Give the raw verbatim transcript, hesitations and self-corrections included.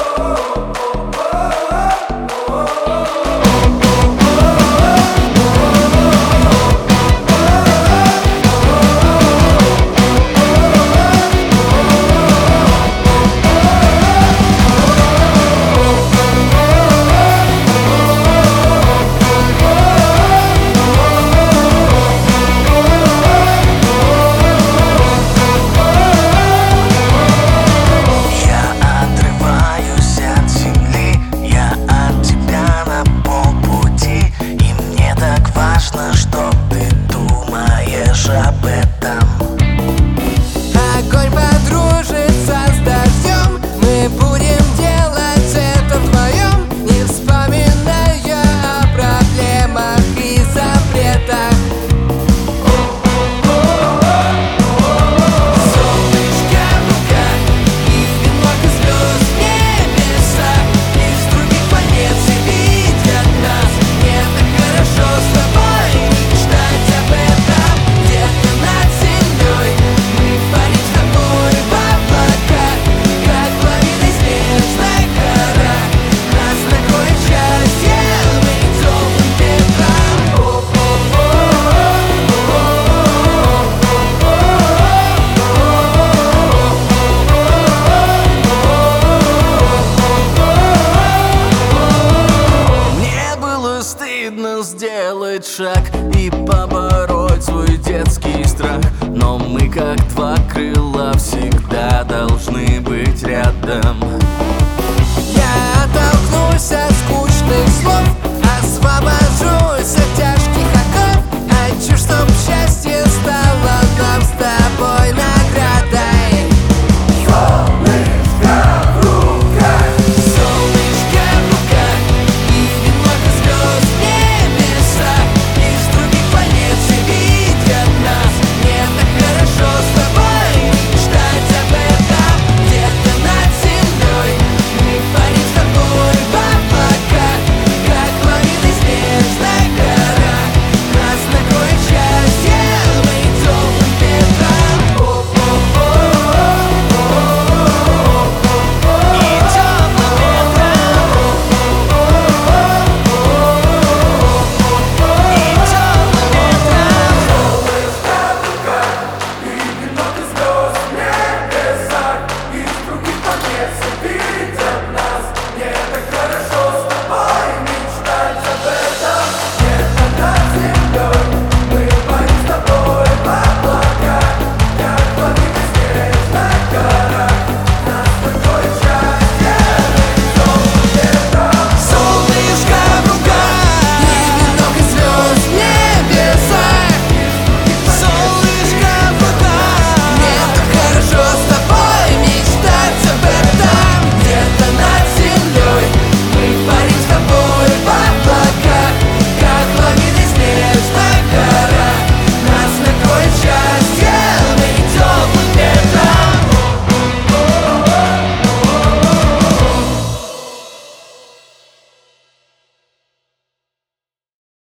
Что ты думаешь об этом? Огонь подружится с дождем, мы будем делать это вдвоем, не вспоминая о проблемах и запретах. Солнышко в руках и много звезд в небесах, из других планет все видят нас. Мне так хорошо с тобой мечтать об этом. Где-то над землей мы парим с тобой в облаках, как лавина из снежной гора. Нас накроет счастье теплым ветром. Мне было стыдно сделать шаг и побороть свой детский страх, но мы как два крыла всегда должны быть рядом. Я оттолкнусь от скучных слов, освобожусь от